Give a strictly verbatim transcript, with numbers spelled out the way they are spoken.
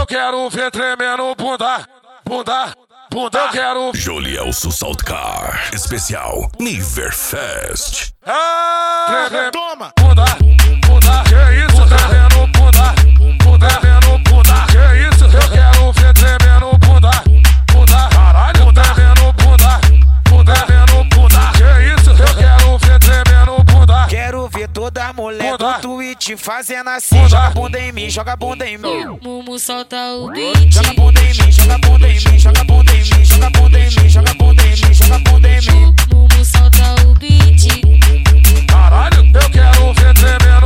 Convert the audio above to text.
quero ver tremendo bunda, bunda, bunda. Eu quero Jolielso Saltcar, especial Niverfest. Ah, tremendo Toma! bunda, bunda. Que isso, tremendo bunda, bunda, tremendo bunda. Que isso, eu quero ver tremendo bunda, bunda. Caralho, tremendo bunda, bunda, tremendo bunda. Que isso, eu quero ver tremendo bunda. Quero ver toda mulher Bunda. do Twitch fazendo assim. Bunda. Joga bunda em mim, joga bunda em mim. Mumu solta o beat. Joga bunda em mim, joga bunda em mim, joga bunda em mim, joga bunda em mim, joga bunda em mim, joga bunda em mim. Mumu solta o beat. Caralho, eu quero ver tremendo